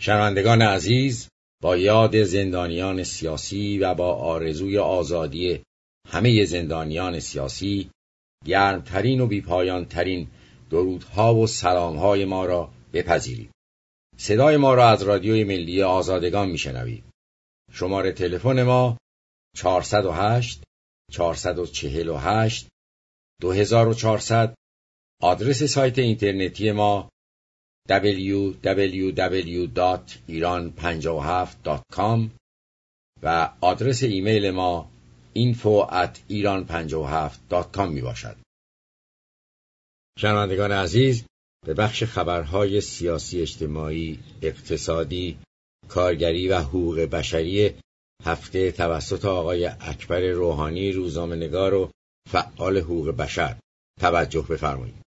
شنوندگان عزیز، با یاد زندانیان سیاسی و با آرزوی آزادی همه زندانیان سیاسی، گرمترین و بیپایانترین درودها و سلامهای ما را بپذیرید. صدای ما را از رادیوی ملی آزادگان میشنوید. شماره تلفن ما 408 448 2400. آدرس سایت اینترنتی ما www.iran57.com و آدرس ایمیل ما info@iran57.com می باشد. شنوندگان عزیز، به بخش خبرهای سیاسی، اجتماعی، اقتصادی، کارگری و حقوق بشری هفته توسط آقای اکبر روحانی، روزنامه‌نگار و فعال حقوق بشر توجه بفرمایید.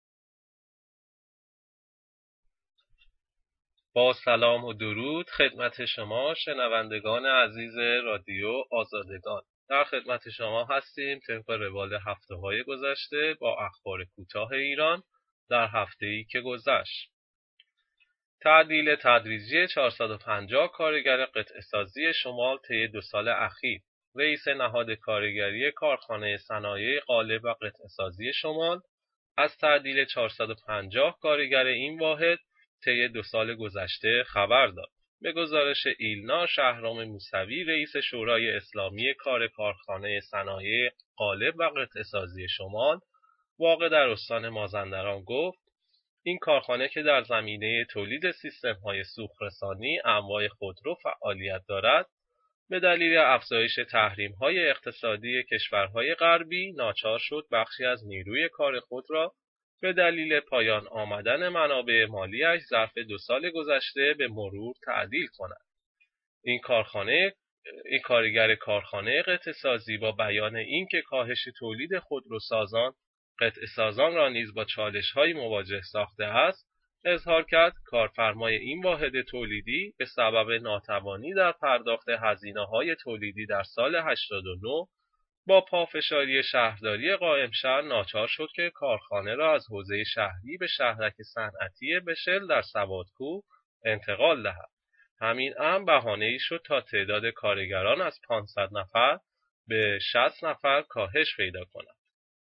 با سلام و درود خدمت شما شنوندگان عزیز رادیو آزادگان. در خدمت شما هستیم طبق روال هفته‌های گذشته با اخبار کوتاه ایران در هفته‌ای که گذشت. تعدیل تدریجی 450 کارگر قطعه‌سازی شمال طی 2 سال اخیر. رئیس نهاد کارگری کارخانه صنایع قالب و قطعه‌سازی شمال از تعدیل 450 کارگر این واحد طی 2 سال گذشته خبر داد. به گزارش ایلنا، شهرام موسوی، رئیس شورای اسلامی کار کارخانه صنایع قالب و قطعه‌سازی شمال واقع در استان مازندران گفت این کارخانه که در زمینه تولید سیستم‌های سوخت‌رسانی انواع خودرو فعالیت دارد، به دلیل افزایش تحریم‌های اقتصادی کشورهای غربی ناچار شد بخشی از نیروی کار خود را به دلیل پایان آمدن منابع مالی‌اش ظرف 2 سال گذشته به مرور تعدیل کند. این کارگر کارخانه قطعه‌سازی با بیان اینکه کاهش تولید خودروسازان قطعه‌سازان را نیز با چالش‌های مواجه ساخته است، اظهار کرد کارفرمای این واحد تولیدی به سبب ناتوانی در پرداخت هزینه‌های تولیدی در سال 89 با پافشاری شهرداری قائم شهر ناچار شد که کارخانه را از حوزه شهری به شهرک صنعتی بشل در سوادکوه انتقال دهد. همین امر بهانه‌ای شد تا تعداد کارگران از 500 نفر به 60 نفر کاهش پیدا کند.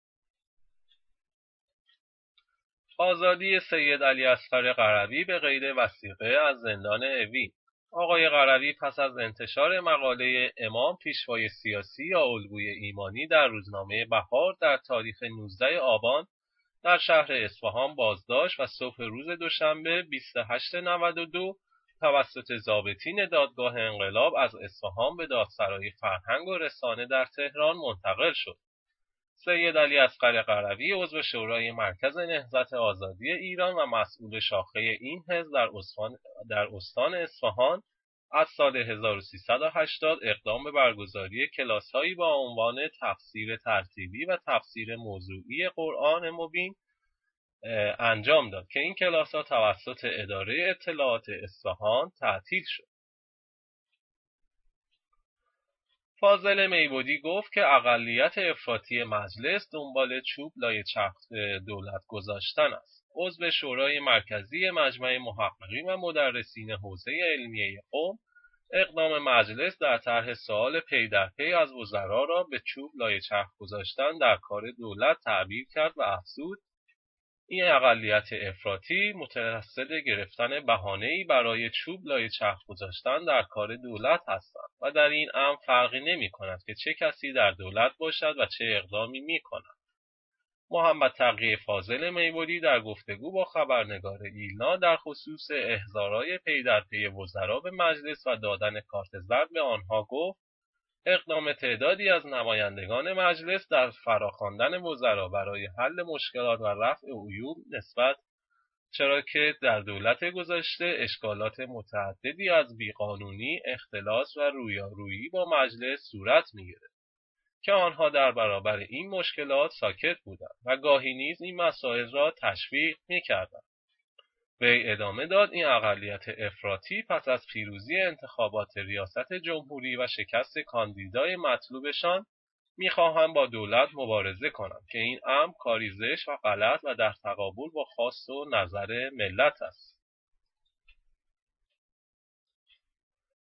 آزادی سید علی اصغر قروی به قید وثیقه از زندان اوین. آقای قروی پس از انتشار مقاله امام پیشوای سیاسی یا الگوی ایمانی در روزنامه بهار در تاریخ 19 آبان در شهر اصفهان بازداشت و صبح روز دوشنبه 28/92 توسط ضابطین دادگاه انقلاب از اصفهان به دادسرای فرهنگ و رسانه در تهران منتقل شد. سید علی اصغر قروی عضو شورای مرکز نهضت آزادی ایران و مسئول شاخه این حزب در استان اصفهان از سال 1380 اقدام به برگزاری کلاس‌هایی با عنوان تفسیر ترتیبی و تفسیر موضوعی قرآن مبین انجام داد که این کلاس‌ها توسط اداره اطلاعات اصفهان تعطیل شد. فاضل میبودی گفت که اقلیت افراطی مجلس دنبال چوب لای چرخ دولت گذاشتن است. عضو شورای مرکزی مجمع محققین و مدرسین حوزه علمیه قم اقدام مجلس در طرح سوال پی در پی از وزرا را به چوب لای چرخ گذاشتن در کار دولت تعبیر کرد و افزود این اقلیت افراطی مترصد گرفتن بهانه‌ای برای چوب لای چرخ گذاشتن در کار دولت هستند و در این امر فرقی نمی‌کند که چه کسی در دولت باشد و چه اقدامی می‌کند. محمد تقی فاضل میبودی در گفتگو با خبرنگار ایلنا در خصوص احضارای پی در پی وزرا به مجلس و دادن کارت زرد به آنها گفت اقدام تعدادی از نمایندگان مجلس در فراخواندن وزرا برای حل مشکلات و رفع عیوب نسبت چرا که در دولت گذشته اشکالات متعددی از بیقانونی، اختلاس و رویارویی با مجلس صورت می‌گرفت که آنها در برابر این مشکلات ساکت بودند و گاهی نیز این مسائل را تشویق می‌کردند. وی ادامه داد این اقلیت افراطی پس از پیروزی انتخابات ریاست جمهوری و شکست کاندیدای مطلوبشان می‌خواهند با دولت مبارزه کنند که این امر کاری زشت و غلط و در تقابل با خواست و نظر ملت است.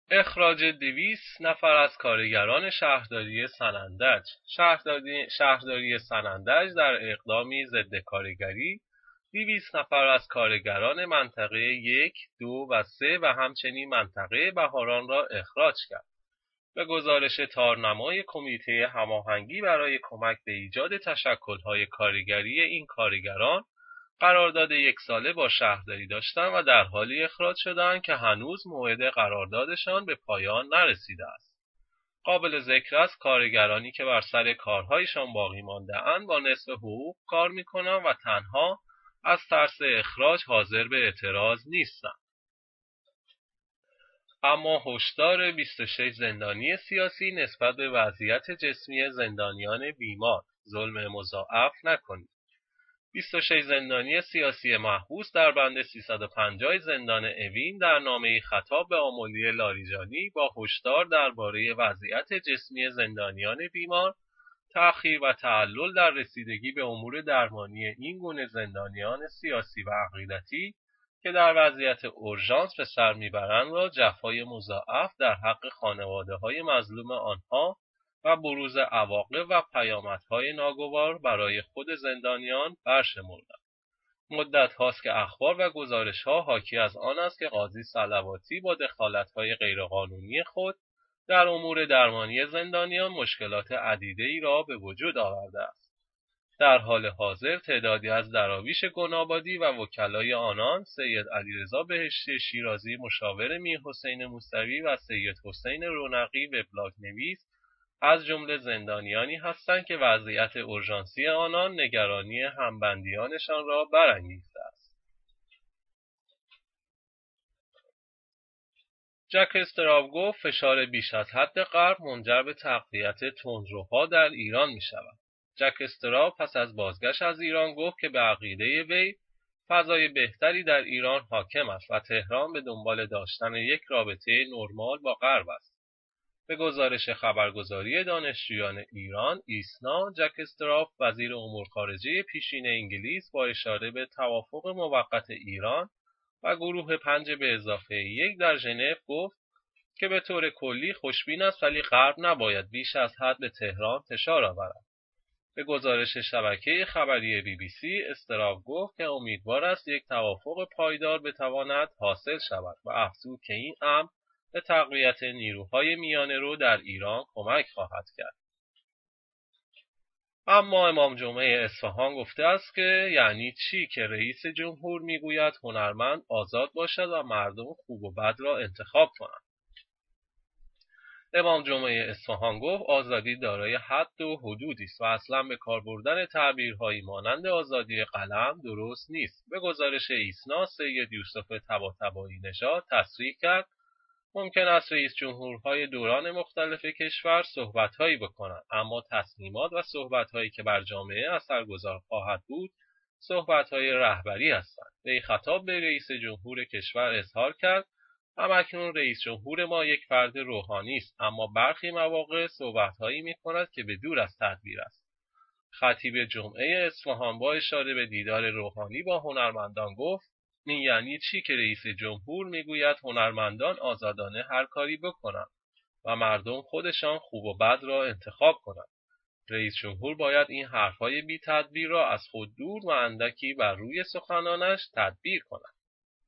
اخراج 200 نفر از کارگران شهرداری سنندج. شهرداری سنندج در اقدامی ضد کارگری 200 نفر از کارگران منطقه 1، 2 و 3 و همچنین منطقه بهاران را اخراج کرد. به گزارش تارنمای کمیته هماهنگی برای کمک به ایجاد تشکل‌های کارگری این کارگران، قرارداد 1 ساله با شهرداری داشتند و در حالی اخراج شدند که هنوز موعد قراردادشان به پایان نرسیده است. قابل ذکر است کارگرانی که بر سر کارهایشان باقی مانده‌اند با نصف حقوق کار می‌کنند و تنها از ترس اخراج حاضر به اعتراض نیستند. اما هشدار 26 زندانی سیاسی نسبت به وضعیت جسمی زندانیان بیمار: ظلم مضاعف نکنید. 26 زندانی سیاسی محبوس در بند 350 زندان اوین در نامه‌ای خطاب به آملی لاریجانی با هشدار درباره وضعیت جسمی زندانیان بیمار، تأخیر و تعلل در رسیدگی به امور درمانی این گونه زندانیان سیاسی و عقیدتی که در وضعیت اورژانس به سر میبرند را جفای مضاعف در حق خانواده‌های مظلوم آنها و بروز عواقب و پیامدهای ناگوار برای خود زندانیان برشمردند. مدت هاست که اخبار و گزارش‌ها حاکی از آن است که قاضی صلواتی با دخالت‌های غیرقانونی خود در امور درمانی زندانیان مشکلات عدیده‌ای را به وجود آورده است. در حال حاضر تعدادی از دراویش گنابادی و وکلای آنان، سید علیرضا بهشتی شیرازی مشاور میرحسین موسوی و سید حسین رونقی وبلاگ نویس از جمله زندانیانی هستند که وضعیت اورژانسی آنان نگرانی همبندیانشان را برانگیخته است. جک استراو گفت فشار بیش از حد غرب منجر به تقویت تندروها در ایران می شود. جک استراو پس از بازگشت از ایران گفت که به عقیده وی فضای بهتری در ایران حاکم است و تهران به دنبال داشتن یک رابطه نرمال با غرب است. به گزارش خبرگزاری دانشجویان ایران ایسنا، جک استراو وزیر امور خارجه پیشین انگلیس با اشاره به توافق موقت ایران و گروه 5+1 در ژنو گفت که به طور کلی خوشبین است ولی غرب نباید بیش از حد به تهران فشار آورد. به گزارش شبکه خبری BBC استراو گفت که امیدوار است یک توافق پایدار بتواند حاصل شود و افزود که این امر به تقویت نیروهای میانه‌رو در ایران کمک خواهد کرد. اما امام جمعه اصفهان گفته است که یعنی چی که رئیس جمهور میگوید هنرمند آزاد باشد و مردم خوب و بد را انتخاب کنند. امام جمعه اصفهان گفت آزادی دارای حد و حدودی است و اصلا به کار بردن تعبیرهایی مانند آزادی قلم درست نیست. به گزارش ایسنا، سید یوسف طباطبایی نژاد تصریح کرد ممکن است رئیس جمهورهای دوران مختلف کشور صحبت‌هایی بکنند، اما تصمیمات و صحبت‌هایی که بر جامعه اثرگذار خواهد بود صحبت‌های رهبری هستند. وی خطاب به رئیس جمهور کشور اظهار کرد همکنون رئیس جمهور ما یک فرد روحانی است، اما برخی مواقع صحبت‌هایی می‌کند که به دور از تدبیر است. خطیب جمعه اصفهان با اشاره به دیدار روحانی با هنرمندان گفت این یعنی چی که رئیس جمهور میگوید هنرمندان آزادانه هر کاری بکنند و مردم خودشان خوب و بد را انتخاب کنند. رئیس جمهور باید این حرفهای بی تدبیر را از خود دور و اندکی بر روی سخنانش تدبیر کند.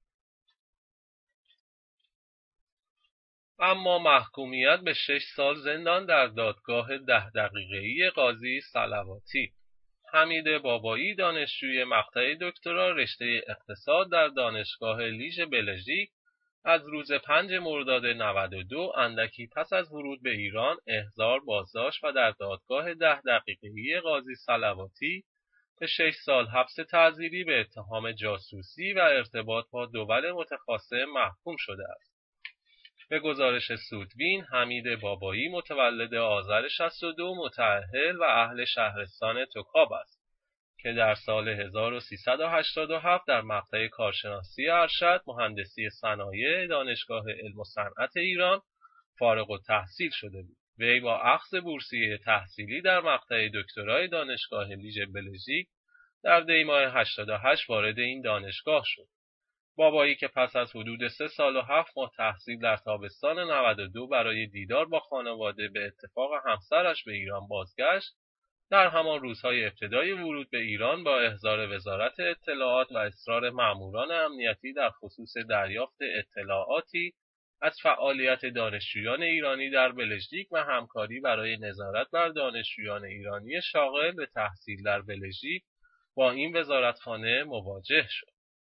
اما محکومیت به 6 سال زندان در دادگاه 10 دقیقه‌ای قاضی صلواتی. حمید بابایی دانشجوی مقطع دکترا رشته اقتصاد در دانشگاه لیژ بلژیک از روز 5 مرداد 92 اندکی پس از ورود به ایران احضار بازداشت و در دادگاه 10 دقیقه‌ای قاضی صلواتی به 6 سال حبس تعزیری به اتهام جاسوسی و ارتباط با دول متخاصم محکوم شده است. به گزارش سودبین، حمید بابایی متولد آذر 62 متأهل و اهل شهرستان توکاب است که در سال 1387 در مقطع کارشناسی ارشد مهندسی صنایع دانشگاه علم و صنعت ایران فارغ التحصیل شده بود. وی با اخذ بورسیه تحصیلی در مقطع دکترای دانشگاه لیژ بلژیک در دی ماه 88 وارد این دانشگاه شد. بابایی که پس از حدود 3 سال و 7 ماه تحصیل در تابستان 92 برای دیدار با خانواده به اتفاق همسرش به ایران بازگشت، در همان روزهای ابتدای ورود به ایران با احضار وزارت اطلاعات و اصرار ماموران امنیتی در خصوص دریافت اطلاعاتی از فعالیت دانشجویان ایرانی در بلژیک و همکاری برای نظارت بر دانشجویان ایرانی شاغل به تحصیل در بلژیک با این وزارتخانه مواجه شد.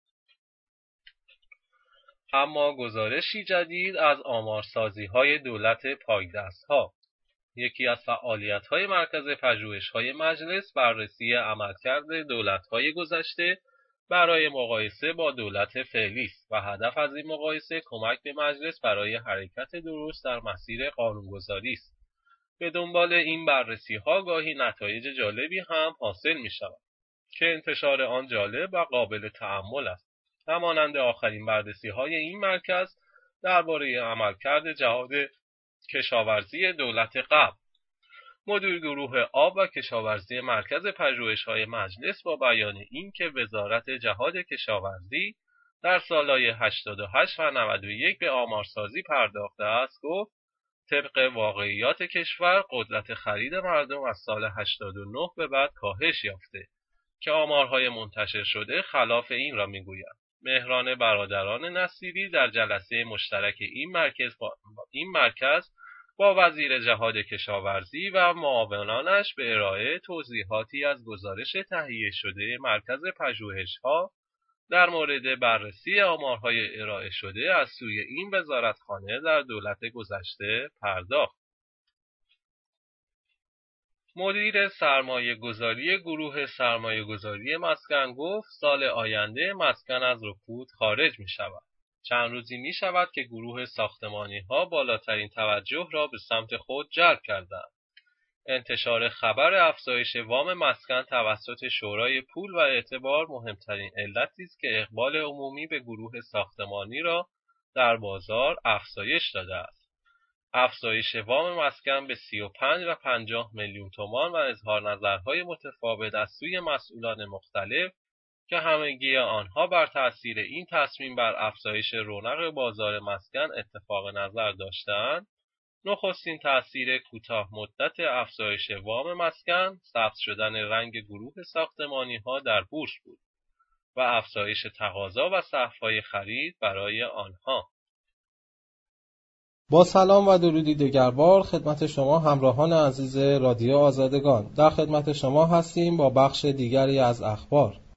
اما گزارشی جدید از آمارسازی‌های دولت پایدست‌ها. یکی از فعالیت‌های مرکز پژوهش‌های مجلس بررسی عملکرد دولت‌های گذشته برای مقایسه با دولت فعلی است و هدف از این مقایسه کمک به مجلس برای حرکت درست در مسیر قانونگذاری است. به دنبال این بررسی‌ها گاهی نتایج جالبی هم حاصل می‌شود که انتشار آن جالب و قابل تأمل است. همانند آخرین بررسی‌های این مرکز درباره عملکرد جهاد کشاورزی دولت قبل. مدیر گروه آب و کشاورزی مرکز پژوهش‌های مجلس با بیان این که وزارت جهاد کشاورزی در سالهای 88 و 91 به آمارسازی پرداخته است، گفت طبق واقعیات کشور قدرت خرید مردم از سال 89 به بعد کاهش یافته که آمارهای منتشر شده خلاف این را می‌گوید. مهران برادران نصیری در جلسه مشترک این مرکز با وزیر جهاد کشاورزی و معاونانش به ارائه توضیحاتی از گزارش تهیه شده مرکز پژوهش‌ها در مورد بررسی آمارهای ارائه شده از سوی این وزارتخانه در دولت گذشته پرداخت. مدیر سرمایه‌گذاری گروه سرمایه‌گذاری مسکن گفت سال آینده مسکن از رکود خارج می‌شود. چند روزی می‌شود که گروه ساختمانی‌ها بالاترین توجه را به سمت خود جلب کردند. انتشار خبر افزایش وام مسکن توسط شورای پول و اعتبار مهمترین علتی است که اقبال عمومی به گروه ساختمانی را در بازار افزایش داده است. افزایش وام مسکن به 35 و 50 میلیون تومان و اظهار نظرهای متفاوت از سوی مسئولان مختلف که همگی آنها بر تأثیر این تصمیم بر افزایش رونق بازار مسکن اتفاق نظر داشتند، نخستین تأثیر کوتاه مدت افزایش وام مسکن سبز شدن رنگ گروه ساختمانی‌ها در بورس بود و افزایش تقاضا و سقف‌های خرید برای آنها. با سلام و درودی دگربار خدمت شما همراهان عزیز رادیو آزادگان، در خدمت شما هستیم با بخش دیگری از اخبار.